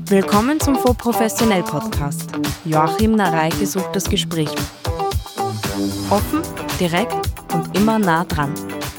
Willkommen zum Faux Professionell Podcast. Joachim Nareike sucht das Gespräch. Offen, direkt und immer nah dran.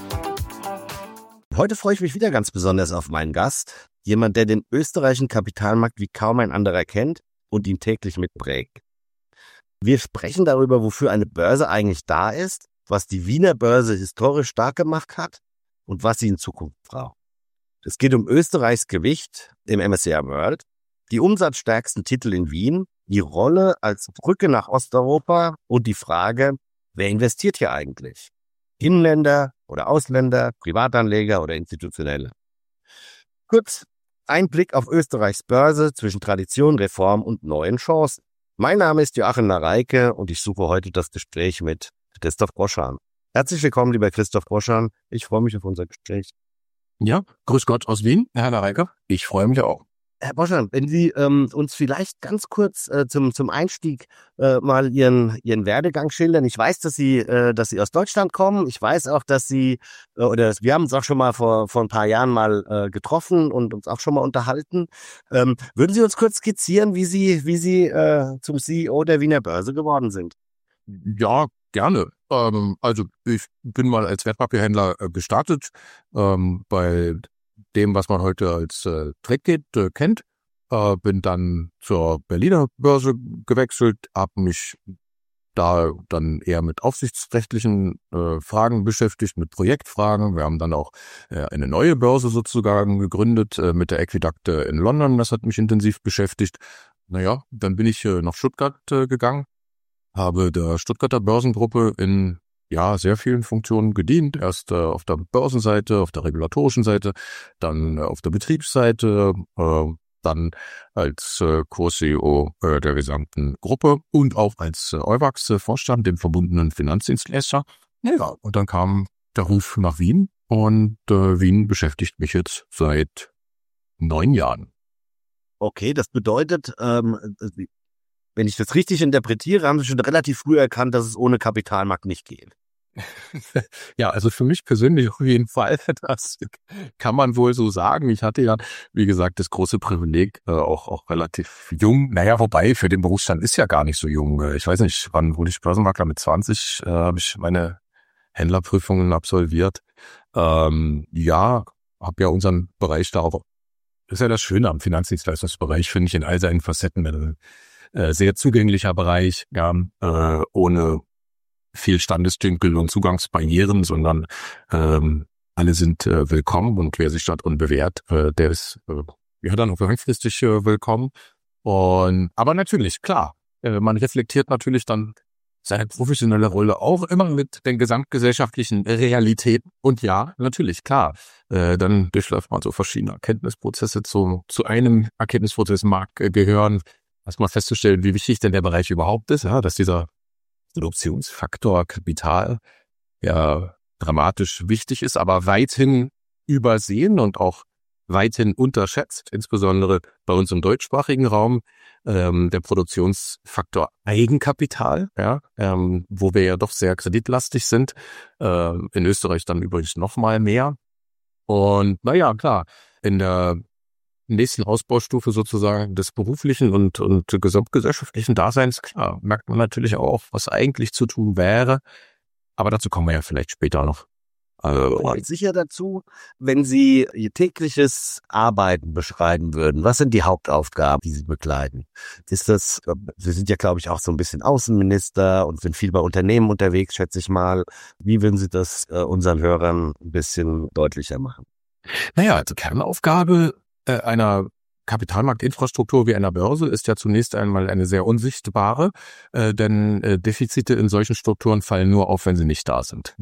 Heute freue ich mich wieder ganz besonders auf meinen Gast. Jemand, der den österreichischen Kapitalmarkt wie kaum ein anderer kennt und ihn täglich mitprägt. Wir sprechen darüber, wofür eine Börse eigentlich da ist, was die Wiener Börse historisch stark gemacht hat und was sie in Zukunft braucht. Es geht um Österreichs Gewicht im MSCI World, die umsatzstärksten Titel in Wien, die Rolle als Brücke nach Osteuropa und die Frage, wer investiert hier eigentlich? Inländer oder Ausländer, Privatanleger oder Institutionelle? Kurz, ein Blick auf Österreichs Börse zwischen Tradition, Reform und neuen Chancen. Mein Name ist Joachim Nareike und ich suche heute das Gespräch mit Christoph Broschan. Herzlich willkommen, lieber Christoph Broschan. Ich freue mich auf unser Gespräch. Ja, grüß Gott aus Wien, Herr Nareike. Ich freue mich auch. Herr Broschan, wenn Sie uns vielleicht ganz kurz zum Einstieg mal Ihren Werdegang schildern. Ich weiß, dass Sie aus Deutschland kommen. Ich weiß auch, dass Sie, wir haben uns auch schon mal vor ein paar Jahren mal getroffen und uns auch schon mal unterhalten. Würden Sie uns kurz skizzieren, wie Sie zum CEO der Wiener Börse geworden sind? Ja, gerne. Also ich bin mal als Wertpapierhändler gestartet, bei dem, was man heute als Tradegate kennt. Bin dann zur Berliner Börse gewechselt, habe mich da dann eher mit aufsichtsrechtlichen Fragen beschäftigt, mit Projektfragen. Wir haben dann auch eine neue Börse sozusagen gegründet mit der Equidakte in London. Das hat mich intensiv beschäftigt. Naja, dann bin ich nach Stuttgart gegangen, habe der Stuttgarter Börsengruppe in sehr vielen Funktionen gedient. Erst auf der Börsenseite, auf der regulatorischen Seite, dann auf der Betriebsseite, dann als Co-CEO der gesamten Gruppe und auch als Euwax-Vorstand, dem verbundenen Finanzdienstleister. Ja, und dann kam der Ruf nach Wien und Wien beschäftigt mich jetzt seit 9 Jahren. Okay, das bedeutet, wenn ich das richtig interpretiere, haben Sie schon relativ früh erkannt, dass es ohne Kapitalmarkt nicht geht. Ja, also für mich persönlich auf jeden Fall, das kann man wohl so sagen. Ich hatte ja, wie gesagt, das große Privileg, auch relativ jung. Naja, wobei, für den Berufsstand ist ja gar nicht so jung. Ich weiß nicht, wann wurde ich Börsenmakler? Mit 20 habe ich meine Händlerprüfungen absolviert. Habe ja unseren Bereich da auch, das ist ja das Schöne am Finanzdienstleistungsbereich, finde ich, in all seinen Facetten. Sehr zugänglicher Bereich, ohne viel Standesdünkel und Zugangsbarrieren, sondern alle sind willkommen und wer sich dort bewährt, der ist dann auch langfristig willkommen. Aber natürlich, klar, man reflektiert natürlich dann seine professionelle Rolle auch immer mit den gesamtgesellschaftlichen Realitäten. Und ja, natürlich, klar, dann durchläuft man so verschiedene Erkenntnisprozesse. Zu einem Erkenntnisprozess mag gehören, erstmal festzustellen, wie wichtig denn der Bereich überhaupt ist, dass dieser Produktionsfaktor Kapital ja dramatisch wichtig ist, aber weithin übersehen und auch weithin unterschätzt, insbesondere bei uns im deutschsprachigen Raum, der Produktionsfaktor Eigenkapital, wo wir ja doch sehr kreditlastig sind, in Österreich dann übrigens noch mal mehr. Und klar, in der nächsten Ausbaustufe sozusagen des beruflichen und gesamtgesellschaftlichen Daseins, klar, merkt man natürlich auch, was eigentlich zu tun wäre. Aber dazu kommen wir ja vielleicht später noch. Sicher dazu, wenn Sie Ihr tägliches Arbeiten beschreiben würden, was sind die Hauptaufgaben, die Sie begleiten? Sie sind ja, glaube ich, auch so ein bisschen Außenminister und sind viel bei Unternehmen unterwegs, schätze ich mal. Wie würden Sie das unseren Hörern ein bisschen deutlicher machen? Also Kernaufgabe einer Kapitalmarktinfrastruktur wie einer Börse ist ja zunächst einmal eine sehr unsichtbare, denn Defizite in solchen Strukturen fallen nur auf, wenn sie nicht da sind.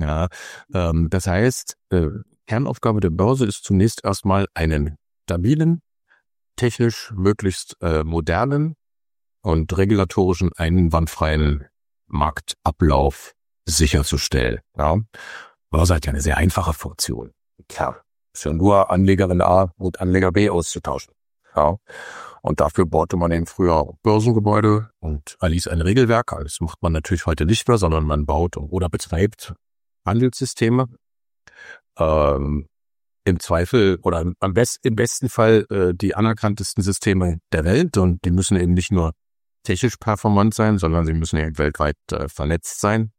Das heißt, Kernaufgabe der Börse ist zunächst erstmal einen stabilen, technisch möglichst modernen und regulatorischen einwandfreien Marktablauf sicherzustellen. Börse hat ja eine sehr einfache Funktion. Ist ja nur Anlegerin A und Anleger B auszutauschen. Und dafür baute man eben früher Börsengebäude und erließ ein Regelwerk. Das macht man natürlich heute nicht mehr, sondern man baut oder betreibt Handelssysteme. im Zweifel oder im besten Fall die anerkanntesten Systeme der Welt, und die müssen eben nicht nur technisch performant sein, sondern sie müssen eben weltweit vernetzt sein.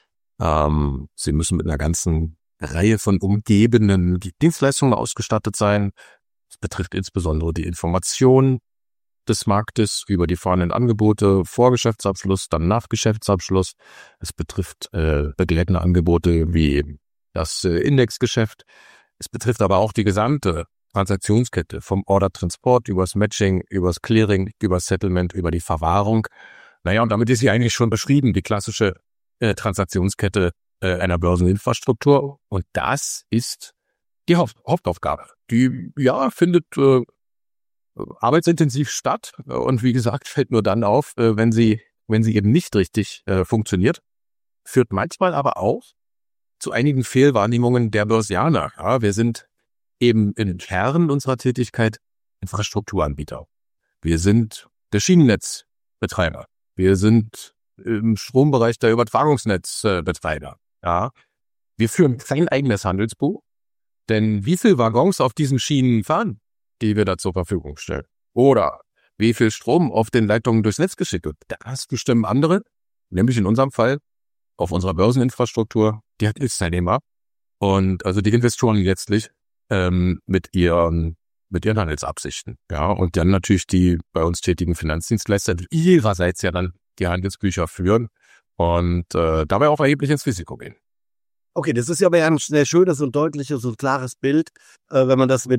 Sie müssen mit einer ganzen Reihe von umgebenden Dienstleistungen ausgestattet sein. Das betrifft insbesondere die Information des Marktes über die vorhandenen Angebote vor Geschäftsabschluss, dann nach Geschäftsabschluss. Es betrifft begleitende Angebote wie das Indexgeschäft. Es betrifft aber auch die gesamte Transaktionskette vom Order-Transport übers Matching, übers Clearing, übers Settlement, über die Verwahrung. Naja, und damit ist sie eigentlich schon beschrieben, die klassische Transaktionskette einer Börseninfrastruktur. Und das ist die Hauptaufgabe. Die, findet arbeitsintensiv statt und wie gesagt, fällt nur dann auf, wenn sie eben nicht richtig funktioniert. Führt manchmal aber auch zu einigen Fehlwahrnehmungen der Börsianer. Ja, wir sind eben im Kern unserer Tätigkeit Infrastrukturanbieter. Wir sind der Schienennetzbetreiber. Wir sind im Strombereich der Übertragungsnetzbetreiber. Ja, wir führen kein eigenes Handelsbuch, denn wie viel Waggons auf diesen Schienen fahren, die wir da zur Verfügung stellen? Oder wie viel Strom auf den Leitungen durchs Netz geschickt wird? Das bestimmen andere, nämlich in unserem Fall auf unserer Börseninfrastruktur die Handelsteilnehmer und also die Investoren letztlich mit ihren Handelsabsichten. Ja, und dann natürlich die bei uns tätigen Finanzdienstleister, die ihrerseits ja dann die Handelsbücher führen und dabei auch erheblich ins Risiko gehen. Okay, das ist ja aber ein sehr schönes und deutliches und klares Bild, wenn man das mit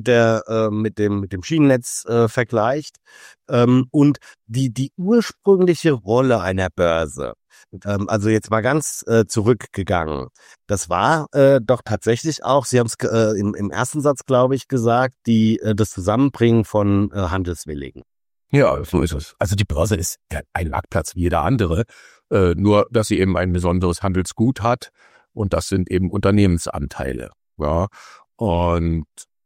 dem Schienennetz vergleicht. Und die ursprüngliche Rolle einer Börse, also jetzt mal ganz zurückgegangen, das war doch tatsächlich auch, Sie haben es im ersten Satz, glaube ich, gesagt, das Zusammenbringen von Handelswilligen. Ja, so ist es. Also die Börse ist ja ein Marktplatz wie jeder andere, nur dass sie eben ein besonderes Handelsgut hat. Und das sind eben Unternehmensanteile. Ja. Und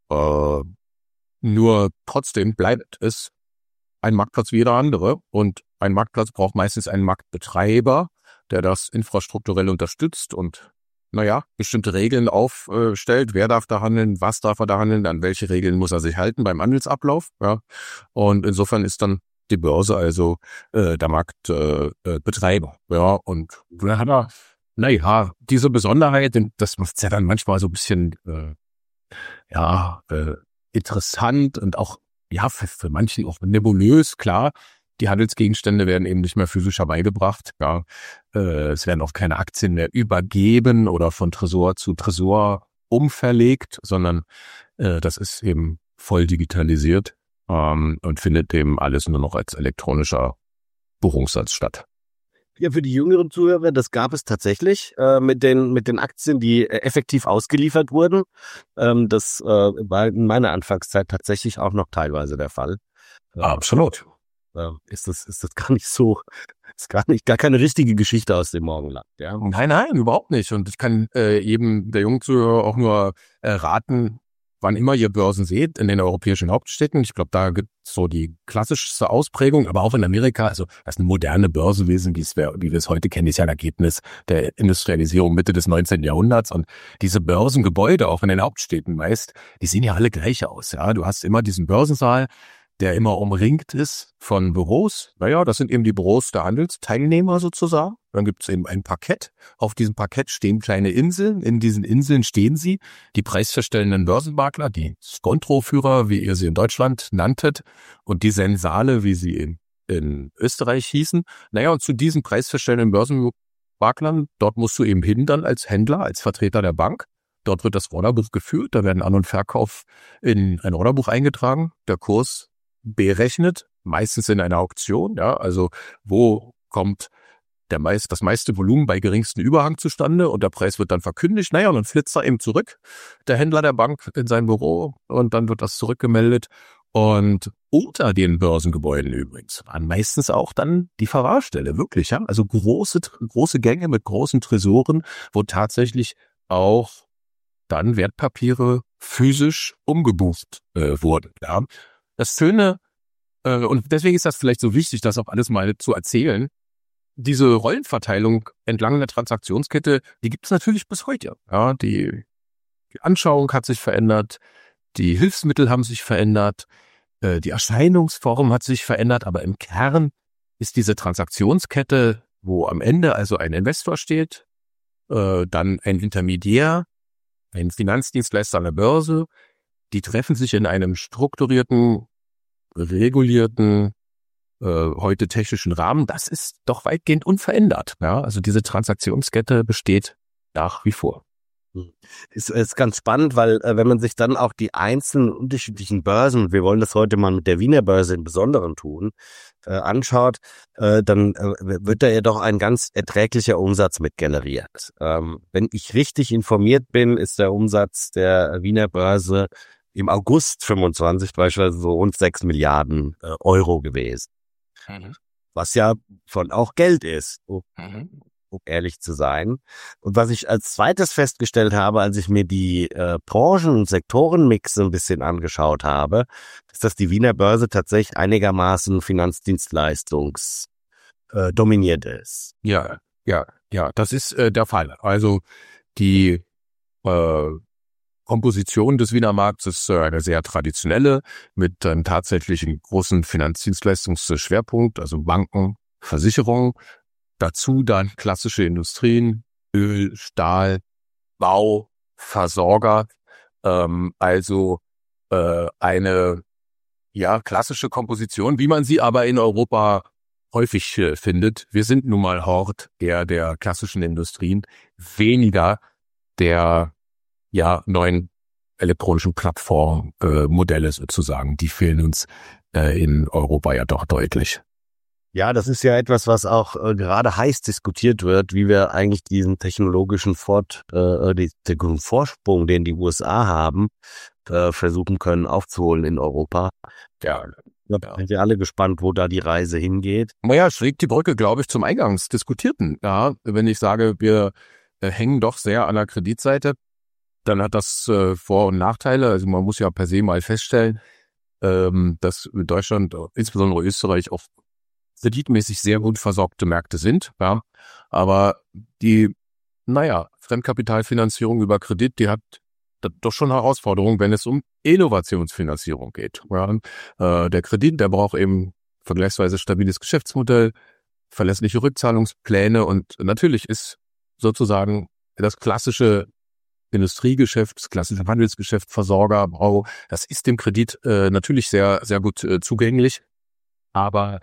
nur trotzdem bleibt es ein Marktplatz wie jeder andere. Und ein Marktplatz braucht meistens einen Marktbetreiber, der das infrastrukturell unterstützt und bestimmte Regeln aufstellt. Wer darf da handeln, was darf er da handeln, an welche Regeln muss er sich halten beim Handelsablauf. Ja. Und insofern ist dann die Börse also der Marktbetreiber. Ja. Und da hat er diese Besonderheit, das macht es ja dann manchmal so ein bisschen interessant und auch für manche auch nebulös, klar. Die Handelsgegenstände werden eben nicht mehr physisch herbeigebracht. Ja. Es werden auch keine Aktien mehr übergeben oder von Tresor zu Tresor umverlegt, sondern das ist eben voll digitalisiert und findet eben alles nur noch als elektronischer Buchungssatz statt. Ja, für die jüngeren Zuhörer, das gab es tatsächlich mit den Aktien, die effektiv ausgeliefert wurden. Das war in meiner Anfangszeit tatsächlich auch noch teilweise der Fall. Absolut. Ist das gar nicht so, ist gar keine richtige Geschichte aus dem Morgenland. Ja? Nein, überhaupt nicht. Und ich kann jedem der jungen Zuhörer auch nur raten, wann immer ihr Börsen seht, in den europäischen Hauptstädten. Ich glaube, da gibt es so die klassischste Ausprägung, aber auch in Amerika, also das ist eine moderne Börsenwesen, wie wir es heute kennen, ist ja ein Ergebnis der Industrialisierung Mitte des 19. Jahrhunderts. Und diese Börsengebäude, auch in den Hauptstädten meist, die sehen ja alle gleich aus. Ja, du hast immer diesen Börsensaal, der immer umringt ist von Büros. Das sind eben die Büros der Handelsteilnehmer sozusagen. Dann gibt es eben ein Parkett. Auf diesem Parkett stehen kleine Inseln. In diesen Inseln stehen sie, die preisverstellenden Börsenmakler, die Skontroführer, wie ihr sie in Deutschland nanntet, und die Sensale, wie sie in Österreich hießen. Und zu diesen preisverstellenden Börsenmaklern, dort musst du eben hin dann als Händler, als Vertreter der Bank. Dort wird das Orderbuch geführt. Da werden An- und Verkauf in ein Orderbuch eingetragen. Der Kurs berechnet, meistens in einer Auktion, also wo kommt das meiste Volumen bei geringstem Überhang zustande und der Preis wird dann verkündigt, und dann flitzt er eben zurück, der Händler der Bank in sein Büro, und dann wird das zurückgemeldet. Und unter den Börsengebäuden übrigens waren meistens auch dann die Verwahrstelle, wirklich, also große Gänge mit großen Tresoren, wo tatsächlich auch dann Wertpapiere physisch umgebucht wurden, Das Schöne, und deswegen ist das vielleicht so wichtig, das auch alles mal zu erzählen, diese Rollenverteilung entlang der Transaktionskette, die gibt es natürlich bis heute. Die die Anschauung hat sich verändert, die Hilfsmittel haben sich verändert, die Erscheinungsform hat sich verändert, aber im Kern ist diese Transaktionskette, wo am Ende also ein Investor steht, dann ein Intermediär, ein Finanzdienstleister an der Börse, die treffen sich in einem strukturierten, regulierten, heute technischen Rahmen. Das ist doch weitgehend unverändert. Ja? Also diese Transaktionskette besteht nach wie vor. Ist ganz spannend, weil wenn man sich dann auch die einzelnen unterschiedlichen Börsen, wir wollen das heute mal mit der Wiener Börse im Besonderen tun, anschaut, dann wird da ja doch ein ganz erträglicher Umsatz mit generiert. Wenn ich richtig informiert bin, ist der Umsatz der Wiener Börse im August 25 beispielsweise so rund 6 Milliarden Euro gewesen. Was ja schon auch Geld ist, um ehrlich zu sein. Und was ich als zweites festgestellt habe, als ich mir die Branchen- und Sektorenmix ein bisschen angeschaut habe, ist, dass die Wiener Börse tatsächlich einigermaßen finanzdienstleistungs-dominiert ist. Ja, das ist der Fall. Also die Komposition des Wiener Markts ist eine sehr traditionelle, mit einem tatsächlichen großen Finanzdienstleistungsschwerpunkt, also Banken, Versicherungen, dazu dann klassische Industrien, Öl, Stahl, Bau, Versorger, also eine klassische Komposition, wie man sie aber in Europa häufig findet. Wir sind nun mal Hort eher der klassischen Industrien, weniger der neuen elektronischen Plattformmodelle sozusagen. Die fehlen uns in Europa ja doch deutlich. Ja, das ist ja etwas, was auch gerade heiß diskutiert wird, wie wir eigentlich diesen technologischen Vorsprung, den die USA haben, versuchen können aufzuholen in Europa. Ja. Sind wir alle gespannt, wo da die Reise hingeht. Naja, schlägt die Brücke, glaube ich, zum eingangs Diskutierten. Ja, wenn ich sage, wir hängen doch sehr an der Kreditseite, dann hat das Vor- und Nachteile. Also man muss ja per se mal feststellen, dass Deutschland, insbesondere Österreich, auch kreditmäßig sehr gut versorgte Märkte sind. Ja. Aber die, Fremdkapitalfinanzierung über Kredit, die hat doch schon Herausforderungen, wenn es um Innovationsfinanzierung geht. Ja. Der Kredit, der braucht eben vergleichsweise stabiles Geschäftsmodell, verlässliche Rückzahlungspläne und natürlich ist sozusagen das klassische Industriegeschäft, das klassische Handelsgeschäft, Versorger, Bau, das ist dem Kredit natürlich sehr, sehr gut zugänglich. Aber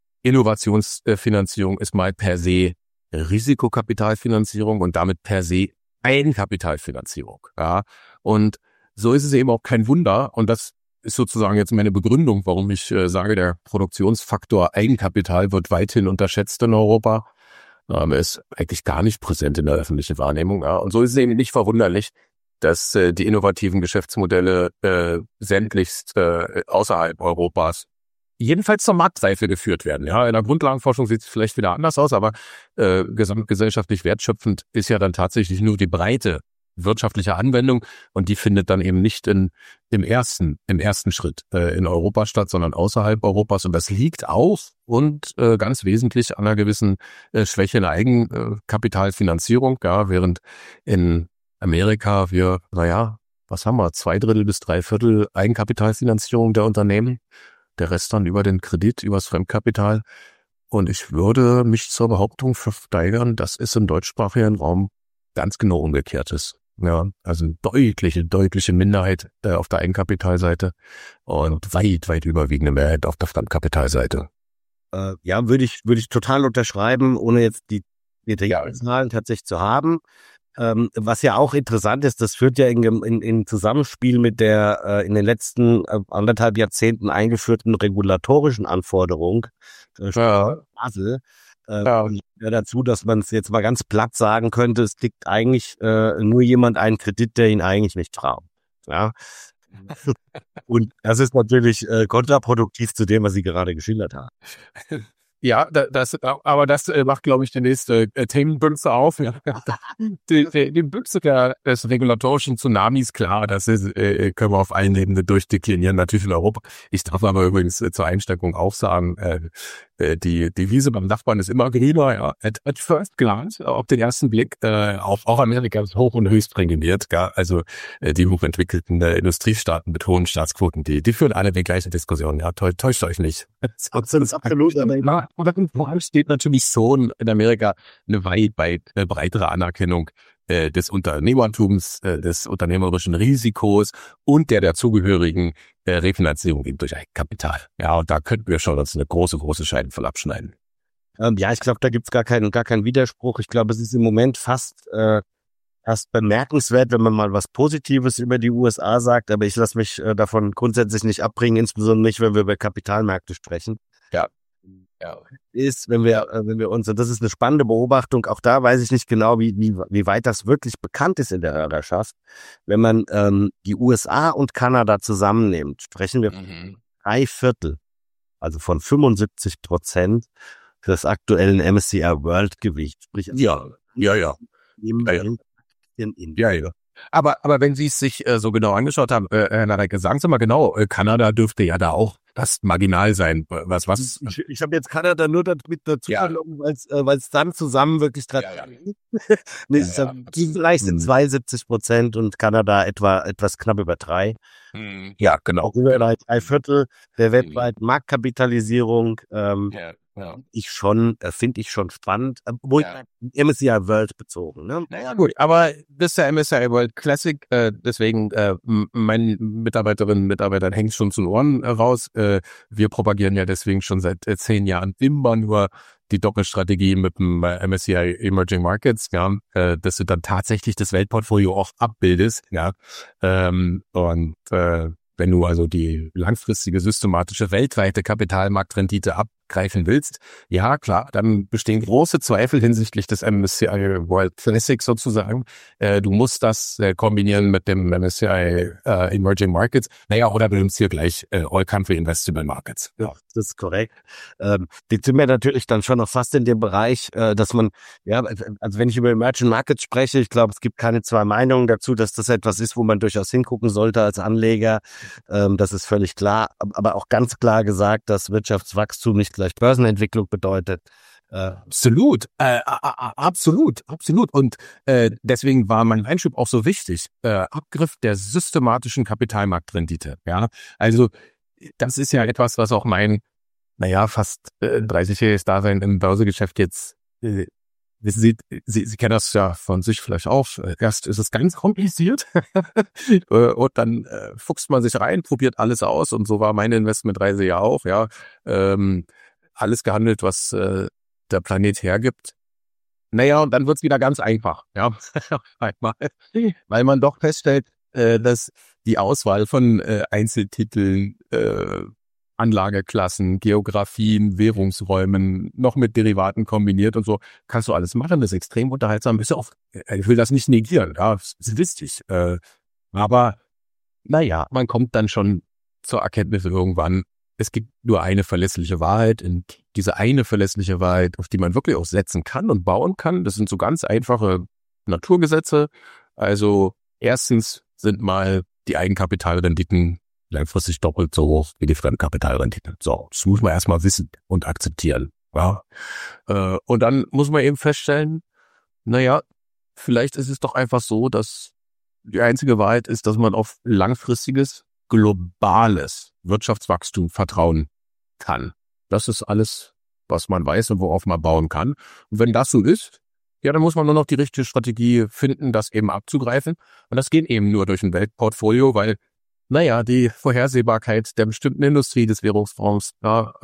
Innovationsfinanzierung ist mal per se Risikokapitalfinanzierung und damit per se Eigenkapitalfinanzierung. Ja. Und so ist es eben auch kein Wunder. Und das ist sozusagen jetzt meine Begründung, warum ich sage, der Produktionsfaktor Eigenkapital wird weithin unterschätzt in Europa. Er ist eigentlich gar nicht präsent in der öffentlichen Wahrnehmung. Ja. Und so ist es eben nicht verwunderlich, dass die innovativen Geschäftsmodelle sämtlichst außerhalb Europas jedenfalls zur Marktreife geführt werden. Ja, in der Grundlagenforschung sieht es vielleicht wieder anders aus, aber gesamtgesellschaftlich wertschöpfend ist ja dann tatsächlich nur die breite wirtschaftliche Anwendung und die findet dann eben nicht im ersten Schritt in Europa statt, sondern außerhalb Europas. Und das liegt auch und ganz wesentlich an einer gewissen Schwäche in der Eigenkapitalfinanzierung. Ja, während in Amerika wir, was haben wir, 2/3 bis 3/4 Eigenkapitalfinanzierung der Unternehmen. Der Rest dann über den Kredit, übers Fremdkapital. Und ich würde mich zur Behauptung versteigern, dass es im deutschsprachigen Raum ganz genau umgekehrt ist. Ja, also deutliche Minderheit auf der Eigenkapitalseite und weit überwiegende Mehrheit auf der Fremdkapitalseite. Würde ich total unterschreiben, ohne jetzt die Zahlen tatsächlich zu haben. Was ja auch interessant ist, das führt ja in Zusammenspiel mit der in den letzten 1,5 Jahrzehnten eingeführten regulatorischen Anforderung Basel dazu, dass man es jetzt mal ganz platt sagen könnte, es kriegt eigentlich nur jemand einen Kredit, der ihn eigentlich nicht traut. Ja. Und das ist natürlich kontraproduktiv zu dem, was Sie gerade geschildert haben. Ja, das macht, glaube ich, die nächste Themenbüchse auf. Ja. Die Büchse des regulatorischen Tsunamis, klar, das ist, können wir auf allen Ebenen durchdeklinieren, natürlich in Europa. Ich darf aber übrigens zur Einsteckung auch sagen, die Wiese beim Nachbarn ist immer grüner, ja. At first glance, auf den ersten Blick, auch Amerika ist hoch und höchst reguliert, ja. Also die hochentwickelten Industriestaaten mit hohen Staatsquoten, die führen alle die gleiche Diskussion, ja. Täuscht euch nicht. Absolut. Aber vor allem steht natürlich schon in Amerika eine weit breitere Anerkennung des Unternehmertums, des unternehmerischen Risikos und der dazugehörigen Refinanzierung eben durch Eigenkapital. Ja, und da könnten wir schon uns eine große Scheibe voll abschneiden. Ja, ich glaube, da gibt's gar keinen Widerspruch. Ich glaube, es ist im Moment fast bemerkenswert, wenn man mal was Positives über die USA sagt, aber ich lasse mich davon grundsätzlich nicht abbringen, insbesondere nicht, wenn wir über Kapitalmärkte sprechen. Ja. Ist, wenn wir uns, und das ist eine spannende Beobachtung, auch da weiß ich nicht genau, wie weit das wirklich bekannt ist in der Hörerschaft. Wenn man die USA und Kanada zusammennimmt, sprechen wir von 3/4, also von 75% des aktuellen MSCI World Gewicht. Sprich, Ja. Aber wenn Sie es sich so genau angeschaut haben, Herr Nareike, sagen Sie mal genau, Kanada dürfte ja da auch das marginal sein. Was? Ich habe jetzt Kanada nur damit dazu genommen, weil es dann zusammen wirklich vielleicht sind 72% und Kanada etwas knapp über 3. Ja, genau. Auch über 3/4 der weltweiten Marktkapitalisierung. Finde ich schon spannend, wo MSCI World bezogen. Ne? Naja, gut, aber das ist der MSCI World Classic, deswegen meinen Mitarbeiterinnen und Mitarbeitern hängt schon zu den Ohren raus. Wir propagieren ja deswegen schon seit 10 Jahren immer nur die Doppelstrategie mit dem MSCI Emerging Markets, ja, dass du dann tatsächlich das Weltportfolio auch abbildest, ja, und wenn du also die langfristige, systematische, weltweite Kapitalmarktrendite abgreifen willst, ja klar, dann bestehen große Zweifel hinsichtlich des MSCI World Classic sozusagen. Du musst das kombinieren mit dem MSCI Emerging Markets. Naja, oder du nimmst hier gleich All Country Investable Markets. Ja, das ist korrekt. Die sind wir natürlich dann schon noch fast in dem Bereich, dass man, ja, also wenn ich über Emerging Markets spreche, ich glaube, es gibt keine zwei Meinungen dazu, dass das etwas ist, wo man durchaus hingucken sollte als Anleger. Das ist völlig klar, aber auch ganz klar gesagt, dass Wirtschaftswachstum nicht gleich Börsenentwicklung bedeutet. Absolut. Und deswegen war mein Einschub auch so wichtig. Abgriff der systematischen Kapitalmarktrendite. Ja, also das ist ja etwas, was auch mein, fast 30-jähriges Dasein im Börsegeschäft jetzt Sie kennen das ja von sich vielleicht auch. Erst ist es ganz kompliziert und dann fuchst man sich rein, probiert alles aus und so war meine Investmentreise ja auch. Ja, alles gehandelt, was der Planet hergibt. Naja, und dann wird's wieder ganz einfach. Ja, weil man doch feststellt, dass die Auswahl von Einzeltiteln, Anlageklassen, Geografien, Währungsräumen, noch mit Derivaten kombiniert und so, kannst du alles machen, das ist extrem unterhaltsam, ist ja auch, ich will das nicht negieren, ja, ist wichtig, aber man kommt dann schon zur Erkenntnis irgendwann, es gibt nur eine verlässliche Wahrheit und diese eine verlässliche Wahrheit, auf die man wirklich auch setzen kann und bauen kann, das sind so ganz einfache Naturgesetze, also erstens sind mal die Eigenkapitalrenditen langfristig doppelt so hoch wie die Fremdkapitalrendite. So, das muss man erstmal wissen und akzeptieren. Ja. Und dann muss man eben feststellen, vielleicht ist es doch einfach so, dass die einzige Wahrheit ist, dass man auf langfristiges, globales Wirtschaftswachstum vertrauen kann. Das ist alles, was man weiß und worauf man bauen kann. Und wenn das so ist, ja, dann muss man nur noch die richtige Strategie finden, das eben abzugreifen. Und das geht eben nur durch ein Weltportfolio, weil die Vorhersehbarkeit der bestimmten Industrie des Währungsfonds,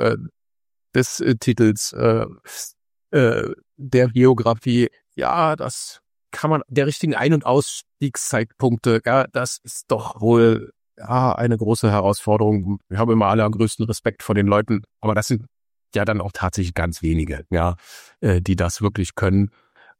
des Titels, der Geografie, das kann man, der richtigen Ein- und Ausstiegszeitpunkte, das ist doch wohl eine große Herausforderung. Wir haben immer alle am größten Respekt vor den Leuten, aber das sind ja dann auch tatsächlich ganz wenige, die das wirklich können.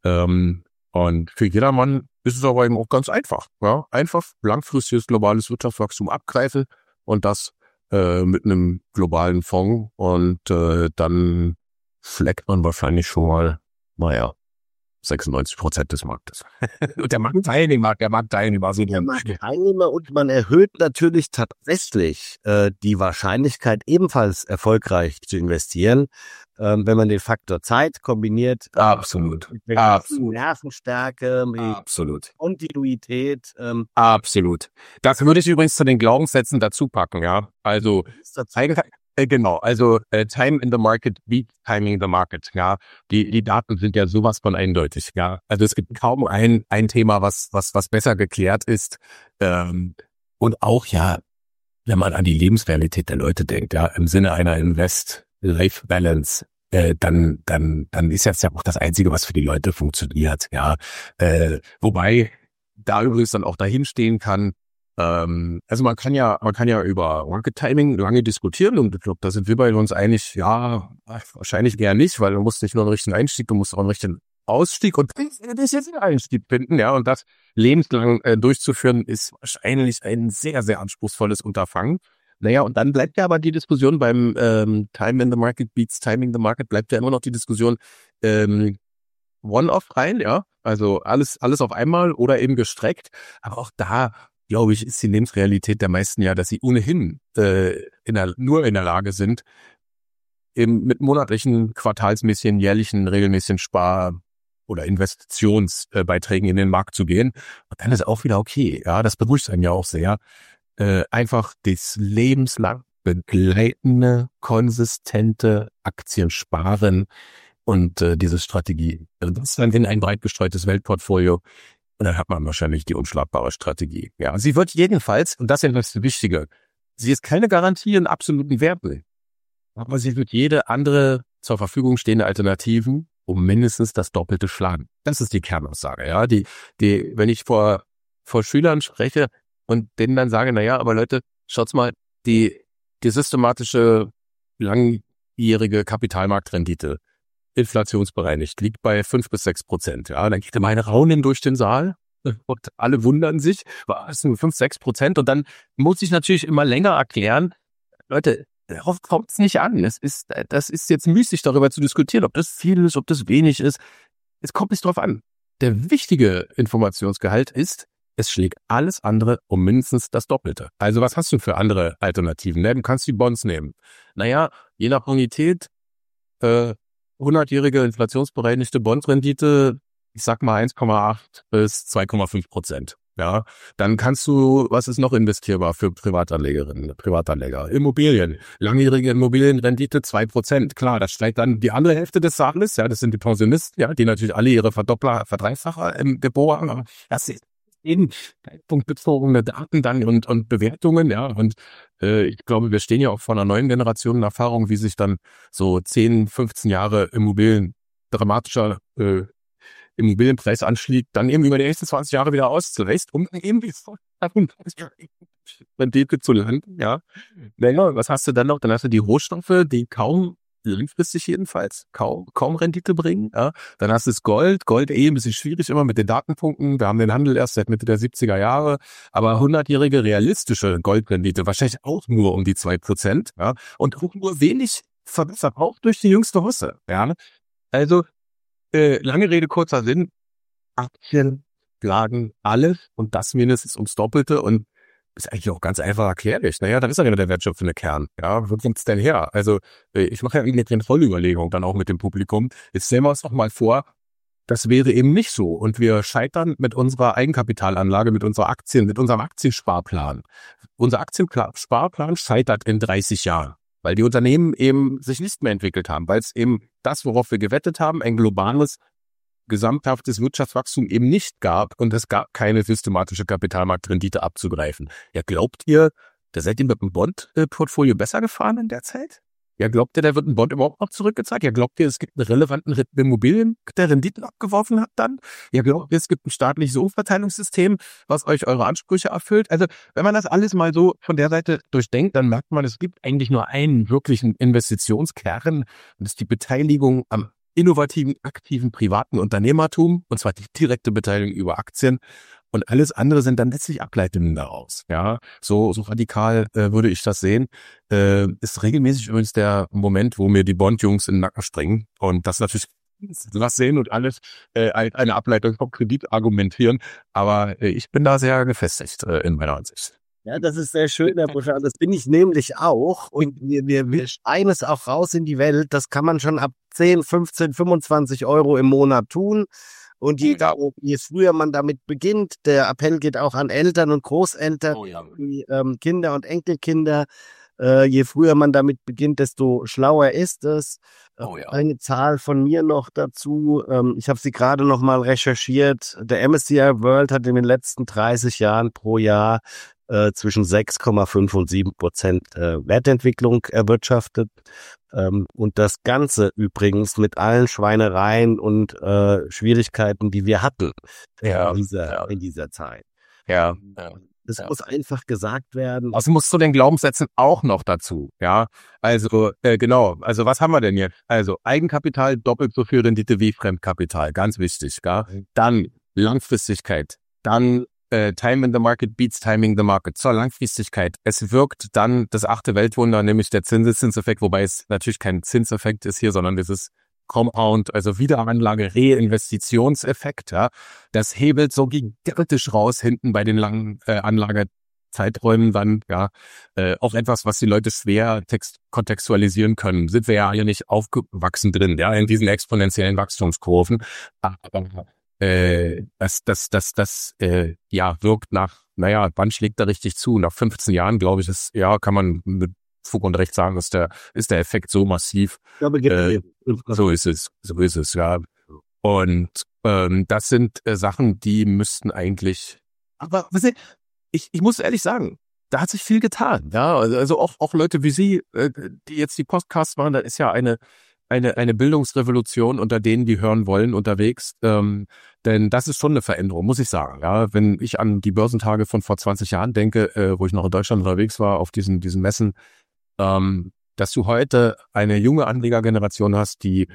Und für jedermann ist es aber eben auch ganz einfach. Ja? Einfach langfristiges globales Wirtschaftswachstum abgreifen und das mit einem globalen Fonds. Und dann fleckt man wahrscheinlich schon mal, 96% des Marktes. Und der Marktteilnehmer so der Marktteilnehmer, und man erhöht natürlich tatsächlich die Wahrscheinlichkeit, ebenfalls erfolgreich zu investieren, wenn man den Faktor Zeit kombiniert. Absolut. Mit Nervenstärke, mit Kontinuität. Absolut. Das würde ich übrigens zu den Glaubenssätzen dazu packen, ja. Also genau, also Time in the Market beats Timing in the Market, ja. Die Daten sind ja sowas von eindeutig, ja. Also es gibt kaum ein Thema, was besser geklärt ist. Und auch, ja, wenn man an die Lebensrealität der Leute denkt, ja, im Sinne einer Invest-Life-Balance, dann ist jetzt ja auch das Einzige, was für die Leute funktioniert, ja. Wobei da übrigens dann auch dahin stehen kann, also man kann ja über Market Timing lange diskutieren, und ich glaube, da sind wir bei uns einig, ja, wahrscheinlich eher nicht, weil du musst nicht nur einen richtigen Einstieg, du musst auch einen richtigen Ausstieg und das jetzt einen Einstieg finden, ja, und das lebenslang durchzuführen, ist wahrscheinlich ein sehr, sehr anspruchsvolles Unterfangen. Naja, und dann bleibt ja aber die Diskussion beim Time in the Market beats Timing the Market, bleibt ja immer noch die Diskussion One-off rein, ja, also alles auf einmal oder eben gestreckt, aber auch da, glaube ich, ist die Lebensrealität der meisten ja, dass sie ohnehin nur in der Lage sind, mit monatlichen, quartalsmäßigen, jährlichen, regelmäßigen oder Investitionsbeiträgen in den Markt zu gehen. Und dann ist auch wieder okay. Ja, das beruhigt einen ja auch sehr. Einfach das lebenslang begleitende, konsistente Aktiensparen und diese Strategie. Also das dann in ein breit gestreutes Weltportfolio. Und dann hat man wahrscheinlich die unschlagbare Strategie. Ja, sie wird jedenfalls, und das ist das Wichtige, sie ist keine Garantie in absoluten Werten. Aber sie wird jede andere zur Verfügung stehende Alternativen um mindestens das Doppelte schlagen. Das ist die Kernaussage, ja. Wenn ich vor Schülern spreche und denen dann sage, naja, aber Leute, schaut's mal, die systematische, langjährige Kapitalmarktrendite, inflationsbereinigt, liegt bei 5-6%, ja. Dann geht immer ein Raunen durch den Saal und alle wundern sich, was sind 5-6%? Und dann muss ich natürlich immer länger erklären, Leute, darauf kommt es nicht an. Das ist jetzt müßig, darüber zu diskutieren, ob das viel ist, ob das wenig ist. Es kommt nicht drauf an. Der wichtige Informationsgehalt ist, es schlägt alles andere um mindestens das Doppelte. Also was hast du für andere Alternativen? Du kannst die Bonds nehmen. Naja, je nach Bonität, 100-jährige inflationsbereinigte Bondrendite, ich sag mal 1,8 bis 2,5%. Ja, dann kannst du, was ist noch investierbar für Privatanlegerinnen, Privatanleger? Immobilien. Langjährige Immobilienrendite 2%. Klar, das steigt dann die andere Hälfte des Saales. Ja, das sind die Pensionisten, ja, die natürlich alle ihre Verdreifacher im Depot haben. Aber das ist eben zeitpunktbezogene Daten dann und Bewertungen, ja. Und ich glaube, wir stehen ja auch vor einer neuen Generation in Erfahrung, wie sich dann so 10, 15 Jahre Immobilien dramatischer Immobilienpreis anschlägt, dann eben über die nächsten 20 Jahre wieder auszulässt, um dann eben Rendite zu landen, ja. Naja, was hast du dann noch? Dann hast du die Rohstoffe, die kaum, langfristig jedenfalls, kaum Rendite bringen, ja. Dann hast du das Gold ein bisschen schwierig immer mit den Datenpunkten. Wir haben den Handel erst seit Mitte der 70er Jahre, aber 100-jährige realistische Goldrendite wahrscheinlich auch nur um die 2%, ja. Und auch nur wenig verbessert, auch durch die jüngste Husse, ja. Also, lange Rede, kurzer Sinn. Aktien schlagen alles und das mindestens ums Doppelte und ist eigentlich auch ganz einfach erklärlich. Naja, dann ist ja wieder der wertschöpfende Kern. Ja, wo kommt's denn her? Also, ich mache ja eine Vollüberlegung dann auch mit dem Publikum. Jetzt stellen wir uns doch mal vor, das wäre eben nicht so und wir scheitern mit unserer Eigenkapitalanlage, mit unserer Aktien, mit unserem Aktiensparplan. Unser Aktiensparplan scheitert in 30 Jahren. Weil die Unternehmen eben sich nicht mehr entwickelt haben, weil es eben das, worauf wir gewettet haben, ein globales, gesamthaftes Wirtschaftswachstum eben nicht gab und es gab keine systematische Kapitalmarktrendite abzugreifen. Ja, glaubt ihr, da seid ihr mit dem Bond-Portfolio besser gefahren in der Zeit? Ja, glaubt ihr, da wird ein Bond überhaupt noch zurückgezahlt? Ja, glaubt ihr, es gibt einen relevanten Immobilien, der Renditen abgeworfen hat dann? Ja, glaubt ihr, es gibt ein staatliches Umverteilungssystem, was euch eure Ansprüche erfüllt? Also, wenn man das alles mal so von der Seite durchdenkt, dann merkt man, es gibt eigentlich nur einen wirklichen Investitionskern und das ist die Beteiligung am innovativen, aktiven, privaten Unternehmertum, und zwar die direkte Beteiligung über Aktien. Und alles andere sind dann letztlich Ableitungen daraus. Ja, so radikal würde ich das sehen. Ist regelmäßig übrigens der Moment, wo mir die Bond-Jungs in den Nacken springen. Und das ist natürlich was sehen und alles eine Ableitung vom Kredit argumentieren. Aber ich bin da sehr gefestigt in meiner Ansicht. Ja, das ist sehr schön, Herr Buscher. Das bin ich nämlich auch. Und wir schreien es auch raus in die Welt. Das kann man schon ab 10, 15, 25 Euro im Monat tun. Und je früher man damit beginnt, der Appell geht auch an Eltern und Großeltern, die, Kinder und Enkelkinder. Je früher man damit beginnt, desto schlauer ist es. Eine Zahl von mir noch dazu. Ich habe sie gerade noch mal recherchiert. Der MSCI World hat in den letzten 30 Jahren pro Jahr zwischen 6,5 und 7% Wertentwicklung erwirtschaftet. Und das Ganze übrigens mit allen Schweinereien und Schwierigkeiten, die wir hatten in dieser Zeit. Ja. Das muss einfach gesagt werden. Also musst du den Glaubenssätzen auch noch dazu, ja. Also genau, also was haben wir denn jetzt? Also Eigenkapital doppelt so viel Rendite wie Fremdkapital, ganz wichtig, ja. Dann Langfristigkeit, dann Time in the Market beats Timing the Market. Zur Langfristigkeit. Es wirkt dann das 8. Weltwunder, nämlich der Zinseszinseffekt, wobei es natürlich kein Zinseffekt ist hier, sondern dieses Compound, also Wiederanlage, Reinvestitionseffekt, ja. Das hebelt so gigantisch raus hinten bei den langen Anlagezeiträumen dann, ja. Auch etwas, was die Leute schwer kontextualisieren können. Sind wir ja hier nicht aufgewachsen drin, ja, in diesen exponentiellen Wachstumskurven. Aber das wirkt nach, wann schlägt er richtig zu? Nach 15 Jahren, glaube ich, kann man mit Fug und Recht sagen, ist der Effekt so massiv. So ist es, ja. Und das sind Sachen, die müssten eigentlich, aber ich muss ehrlich sagen, da hat sich viel getan, ja. Also auch Leute wie Sie, die jetzt die Podcasts machen, da ist ja eine Bildungsrevolution unter denen, die hören wollen, unterwegs. Denn das ist schon eine Veränderung, muss ich sagen. Ja, wenn ich an die Börsentage von vor 20 Jahren denke, wo ich noch in Deutschland unterwegs war, auf diesen Messen, dass du heute eine junge Anlegergeneration hast, die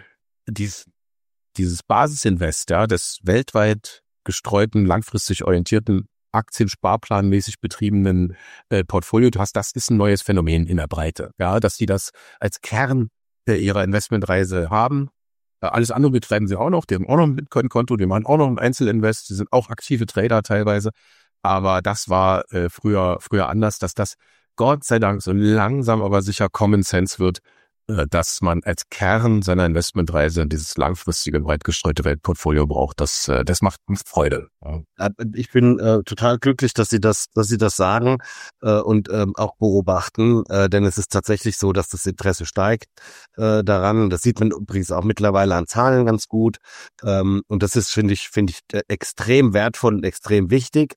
dieses Basisinvest, ja, des weltweit gestreuten, langfristig orientierten, aktiensparplanmäßig betriebenen Portfolio du hast, das ist ein neues Phänomen in der Breite. Ja, dass die das als Kern ihrer Investmentreise haben. Alles andere betreiben sie auch noch. Die haben auch noch ein Bitcoin-Konto, die machen auch noch ein Einzelinvest, die sind auch aktive Trader teilweise. Aber das war früher anders, dass das Gott sei Dank so langsam aber sicher Common Sense wird, dass man als Kern seiner Investmentreise dieses langfristige, breit gestreute Weltportfolio braucht. Das macht Freude. Ja. Ich bin total glücklich, dass Sie das sagen und auch beobachten, denn es ist tatsächlich so, dass das Interesse steigt daran. Das sieht man übrigens auch mittlerweile an Zahlen ganz gut. Und das ist, finde ich, extrem wertvoll und extrem wichtig.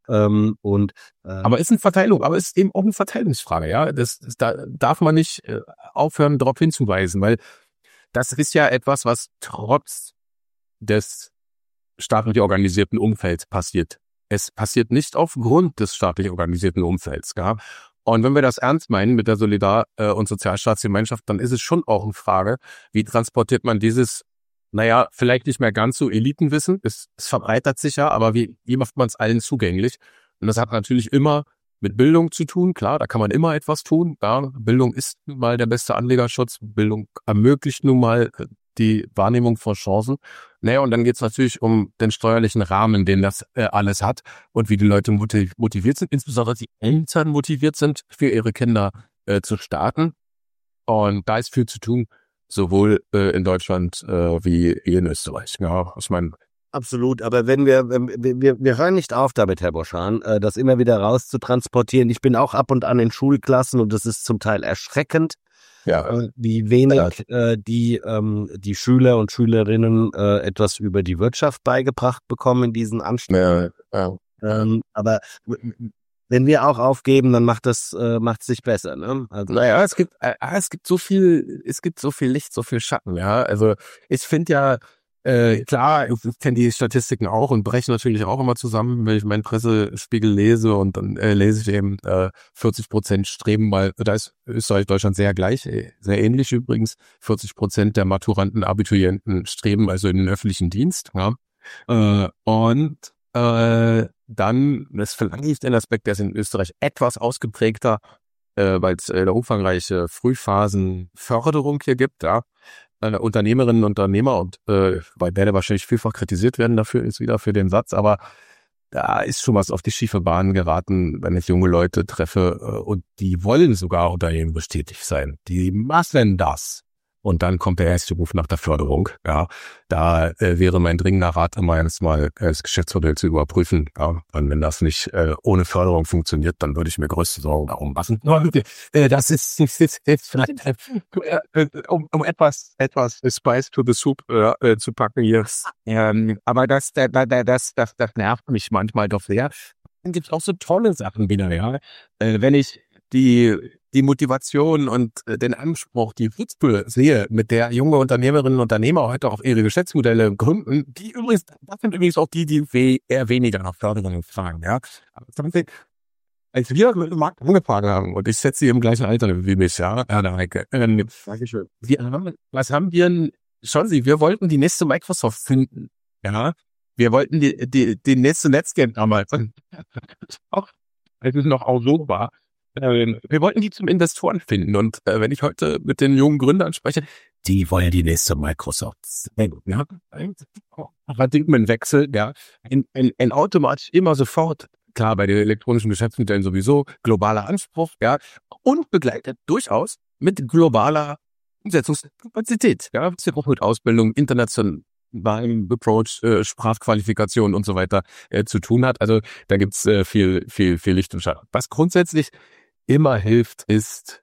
Aber ist eben auch eine Verteilungsfrage, ja. Da darf man nicht aufhören, darauf hinzuweisen, weil das ist ja etwas, was trotz des staatlich organisierten Umfelds passiert. Es passiert nicht aufgrund des staatlich organisierten Umfelds, ja. Und wenn wir das ernst meinen mit der Solidar- und Sozialstaatsgemeinschaft, dann ist es schon auch eine Frage, wie transportiert man dieses vielleicht nicht mehr ganz so Elitenwissen, es verbreitert sich ja, aber wie macht man es allen zugänglich? Und das hat natürlich immer mit Bildung zu tun, klar, da kann man immer etwas tun. Ja, Bildung ist nun mal der beste Anlegerschutz, Bildung ermöglicht nun mal die Wahrnehmung von Chancen. Und dann geht es natürlich um den steuerlichen Rahmen, den das alles hat und wie die Leute motiviert sind, insbesondere die Eltern motiviert sind, für ihre Kinder zu starten. Und da ist viel zu tun, sowohl in Deutschland wie in Österreich. Ja, ich meine. Absolut, aber wenn wir hören nicht auf damit, Herr Boschan, das immer wieder raus zu transportieren. Ich bin auch ab und an in Schulklassen und das ist zum Teil erschreckend, wie wenig die Schüler und Schülerinnen etwas über die Wirtschaft beigebracht bekommen in diesen Anstalten. Aber wenn wir auch aufgeben, dann macht es sich besser, ne? Also es gibt so viel Licht, so viel Schatten, ja. Also ich finde ja, klar, ich kenne die Statistiken auch und breche natürlich auch immer zusammen, wenn ich meinen Pressespiegel lese und dann lese ich eben 40% streben mal, da ist Österreich, Deutschland sehr gleich, sehr ähnlich übrigens, 40% der Maturanten, Abiturienten streben also in den öffentlichen Dienst, ja. Dann, das ist vielleicht ein Aspekt, der ist in Österreich etwas ausgeprägter, weil es eine umfangreiche Frühphasenförderung hier gibt, ja. Unternehmerinnen und Unternehmer und weil werde wahrscheinlich vielfach kritisiert werden dafür, ist wieder für den Satz, aber da ist schon was auf die schiefe Bahn geraten, wenn ich junge Leute treffe und die wollen sogar unternehmerisch tätig sein. Die machen das. Und dann kommt der erste Ruf nach der Förderung. Ja, da wäre mein dringender Rat immer erstmal das Geschäftsmodell zu überprüfen. Ja, und wenn das nicht ohne Förderung funktioniert, dann würde ich mir größte Sorgen darum machen. Das ist vielleicht um etwas Spice to the Soup zu packen hier. Aber das nervt mich manchmal doch sehr. Dann gibt es auch so tolle Sachen wieder. Ja, wenn ich die Motivation und den Anspruch, die Chutzpe sehe, mit der junge Unternehmerinnen und Unternehmer heute auch ihre Geschäftsmodelle gründen, das sind übrigens auch die eher weniger nach Förderung fragen, ja. Aber als wir mit dem Markt angefangen haben, und ich setze sie im gleichen Alter wie mich, ja, Herr Heike, was haben wir denn, schauen Sie, wir wollten die nächste Microsoft finden, ja. Wir wollten die nächste Netscape damals. Auch, es ist noch auch so wahr. Wir wollten die zum Investoren finden und wenn ich heute mit den jungen Gründern spreche, die wollen die nächste Microsoft. Ja, Paradigmenwechsel, ja, ein automatisch immer sofort, klar, bei den elektronischen Geschäftsmodellen sowieso, globaler Anspruch, ja, und begleitet durchaus mit globaler Umsetzungskapazität, ja, was ja auch mit Ausbildung, internationalem Approach, Sprachqualifikation und so weiter zu tun hat. Also da gibt's viel Licht und Schatten. Was grundsätzlich immer hilft, ist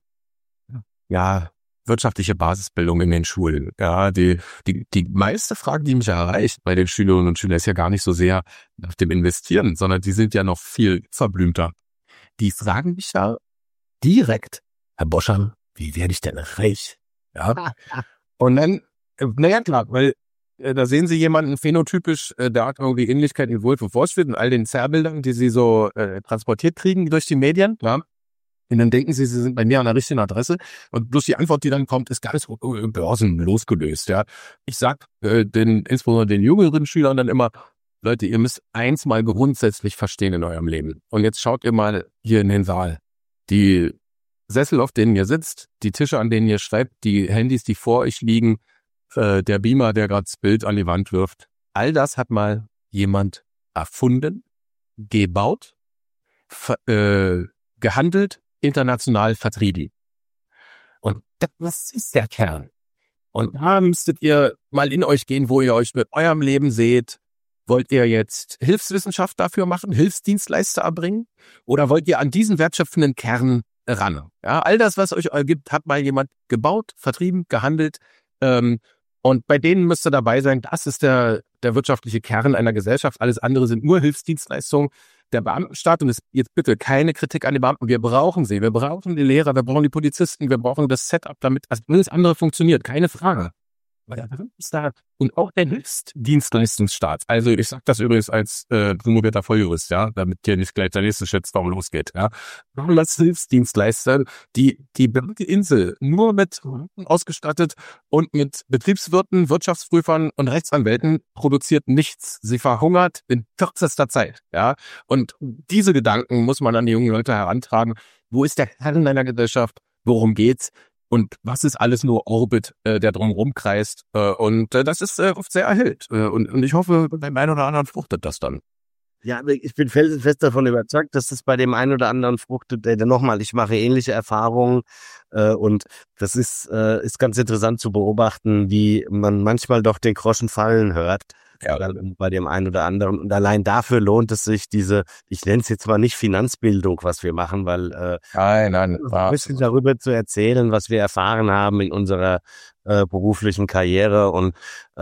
ja wirtschaftliche Basisbildung in den Schulen. Ja, die meiste Frage, die mich erreicht bei den Schülerinnen und Schülern, ist ja gar nicht so sehr nach dem Investieren, sondern die sind ja noch viel verblümter. Die fragen mich ja direkt, Herr Boschan, wie werde ich denn reich? Ja. Und dann, naja klar, weil da sehen Sie jemanden phänotypisch, der hat irgendwie Ähnlichkeit in Wolf of Wall Street und all den Zerrbildern, die Sie so transportiert kriegen durch die Medien. Ja. Und dann denken Sie sind bei mir an der richtigen Adresse. Und bloß die Antwort, die dann kommt, ist ganz Börsen losgelöst. Ja. Ich sag insbesondere den jüngeren Schülern dann immer, Leute, ihr müsst eins mal grundsätzlich verstehen in eurem Leben. Und jetzt schaut ihr mal hier in den Saal. Die Sessel, auf denen ihr sitzt, die Tische, an denen ihr schreibt, die Handys, die vor euch liegen, der Beamer, der gerade das Bild an die Wand wirft. All das hat mal jemand erfunden, gebaut, gehandelt, international vertrieben. Und das ist der Kern. Und da müsstet ihr mal in euch gehen, wo ihr euch mit eurem Leben seht. Wollt ihr jetzt Hilfswissenschaft dafür machen, Hilfsdienstleister erbringen? Oder wollt ihr an diesen wertschöpfenden Kern ran? Ja, all das, was euch gibt, hat mal jemand gebaut, vertrieben, gehandelt. Und bei denen müsst ihr dabei sein. Das ist der wirtschaftliche Kern einer Gesellschaft. Alles andere sind nur Hilfsdienstleistungen. Der Beamtenstaat, und es jetzt bitte keine Kritik an die Beamten, wir brauchen sie. Wir brauchen die Lehrer, wir brauchen die Polizisten, wir brauchen das Setup, damit alles andere funktioniert. Keine Frage. Weil der Beamtenstaat und auch der Hilfsdienstleistungsstaat. Also ich sage das übrigens als promovierter Volljurist, ja, damit hier nicht gleich der nächste Shitstorm losgeht. Ja, als Hilfsdienstleister die Insel nur mit ausgestattet und mit Betriebswirten, Wirtschaftsprüfern und Rechtsanwälten produziert nichts. Sie verhungert in kürzester Zeit. Ja, und diese Gedanken muss man an die jungen Leute herantragen. Wo ist der Kern einer Gesellschaft? Worum geht's? Und was ist alles nur Orbit, der drumherum kreist? Und das ist oft sehr erhellt. Und ich hoffe, beim einen oder anderen fruchtet das dann. Ja, ich bin felsenfest davon überzeugt, dass es bei dem einen oder anderen fruchtet. Nochmal, ich mache ähnliche Erfahrungen. Und das ist ganz interessant zu beobachten, wie man manchmal doch den Groschen fallen hört. Ja. Bei dem einen oder anderen. Und allein dafür lohnt es sich ich nenne es jetzt mal nicht Finanzbildung, was wir machen, weil nein, ein bisschen darüber zu erzählen, was wir erfahren haben in unserer beruflichen Karriere und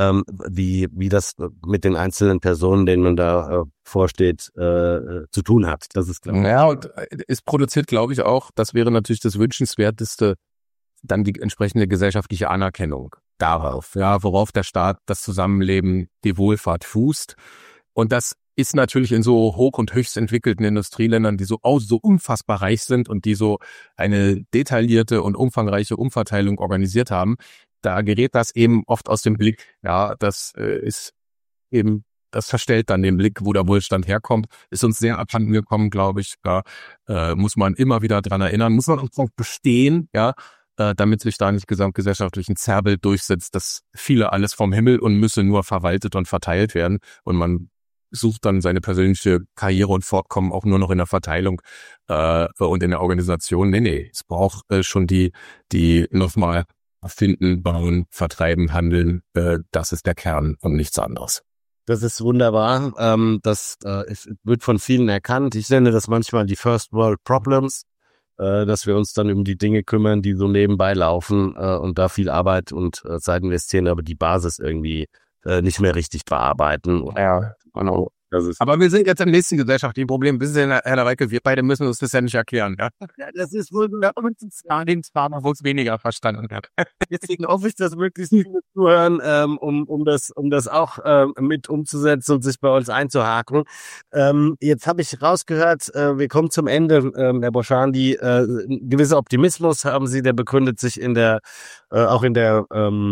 wie das mit den einzelnen Personen, denen man da vorsteht, zu tun hat. Das ist klar. Ja, und es produziert, glaube ich, auch, das wäre natürlich das Wünschenswerteste, dann die entsprechende gesellschaftliche Anerkennung darauf, ja, worauf der Staat, das Zusammenleben, die Wohlfahrt fußt. Und das ist natürlich in so hoch- und höchst entwickelten Industrieländern, die so unfassbar reich sind und die so eine detaillierte und umfangreiche Umverteilung organisiert haben, da gerät das eben oft aus dem Blick. Ja, das ist eben, das verstellt dann den Blick, wo der Wohlstand herkommt. Ist uns sehr abhanden gekommen, glaube ich. Ja, muss man immer wieder dran erinnern, muss man auch drauf bestehen, ja. damit sich da nicht gesamtgesellschaftlich ein Zerrbild durchsetzt, dass viele alles vom Himmel und müsse nur verwaltet und verteilt werden. Und man sucht dann seine persönliche Karriere und Fortkommen auch nur noch in der Verteilung und in der Organisation. Nee, es braucht schon die nochmal finden, bauen, vertreiben, handeln. Das ist der Kern und nichts anderes. Das ist wunderbar. Das wird von vielen erkannt. Ich nenne das manchmal die First World Problems, dass wir uns dann um die Dinge kümmern, die so nebenbei laufen und da viel Arbeit und Zeit investieren, aber die Basis irgendwie nicht mehr richtig bearbeiten. Ja, genau. Aber wir sind jetzt im nächsten gesellschaftlichen Problem. Wissen Sie, Herr Lareike, wir beide müssen uns das ja nicht erklären. Ja? Das ist wohl den Partner, wo es weniger verstanden hat. Deswegen hoffe ich, dass möglichst viele zuhören, um das auch mit umzusetzen und sich bei uns einzuhaken. Jetzt habe ich rausgehört, wir kommen zum Ende, Herr Boschandi. Ein gewisser Optimismus haben Sie, der begründet sich auch in der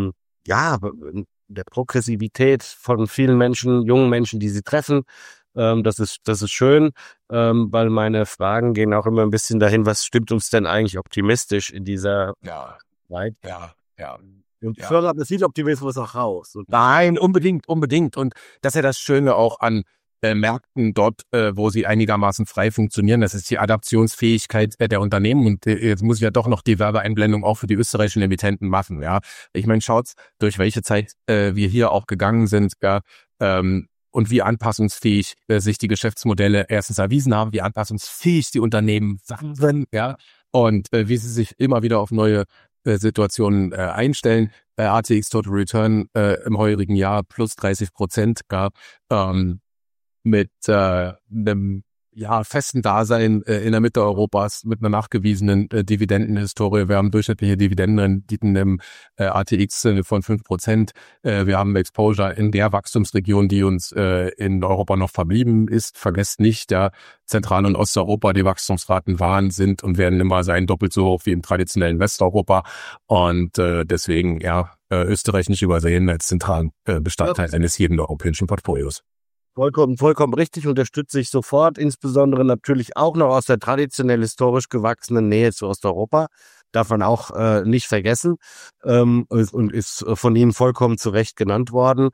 Progressivität von vielen Menschen, jungen Menschen, die Sie treffen. Das ist schön, weil meine Fragen gehen auch immer ein bisschen dahin, was stimmt uns denn eigentlich optimistisch in dieser Zeit? Ja. Und fördert viel Optimismus auch raus. Nein, unbedingt. Und das ist ja das Schöne auch an Märkten dort, wo sie einigermaßen frei funktionieren. Das ist die Adaptionsfähigkeit der Unternehmen. Und jetzt muss ich ja doch noch die Werbeeinblendung auch für die österreichischen Emittenten machen. Ja, ich meine, schaut's, durch welche Zeit wir hier auch gegangen sind, und wie anpassungsfähig sich die Geschäftsmodelle erstens erwiesen haben, wie anpassungsfähig die Unternehmen waren, ja, und wie sie sich immer wieder auf neue Situationen einstellen. ATX Total Return im heurigen Jahr plus 30% gab, mit einem festen Dasein in der Mitte Europas, mit einer nachgewiesenen Dividendenhistorie. Wir haben durchschnittliche Dividendenrenditen im ATX von 5%. Wir haben Exposure in der Wachstumsregion, die uns in Europa noch verblieben ist. Vergesst nicht, Zentral- und Osteuropa, die Wachstumsraten waren, sind und werden immer sein doppelt so hoch wie im traditionellen Westeuropa. Und deswegen Österreich nicht übersehen als zentralen Bestandteil eines jeden europäischen Portfolios. Vollkommen richtig, unterstütze ich sofort, insbesondere natürlich auch noch aus der traditionell historisch gewachsenen Nähe zu Osteuropa, darf man auch nicht vergessen, und ist von Ihnen vollkommen zu Recht genannt worden.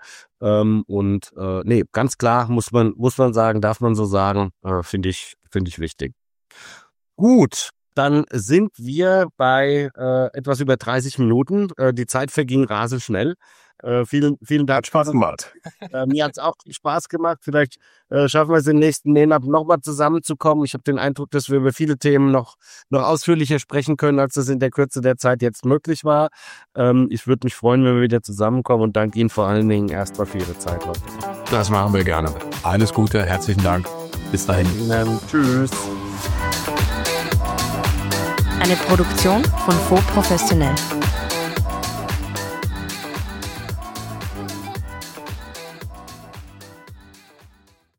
Ganz klar muss man sagen, darf man so sagen, finde ich wichtig. Gut. Dann sind wir bei etwas über 30 Minuten. Die Zeit verging rasend schnell. Vielen Dank. Hat Spaß gemacht. Mir hat es auch viel Spaß gemacht. Vielleicht schaffen wir es im nächsten Monat nochmal zusammenzukommen. Ich habe den Eindruck, dass wir über viele Themen noch ausführlicher sprechen können, als das in der Kürze der Zeit jetzt möglich war. Ich würde mich freuen, wenn wir wieder zusammenkommen und danke Ihnen vor allen Dingen erstmal für Ihre Zeit heute. Das machen wir gerne. Alles Gute, herzlichen Dank. Bis dahin. Tschüss. Eine Produktion von Faux Professionell.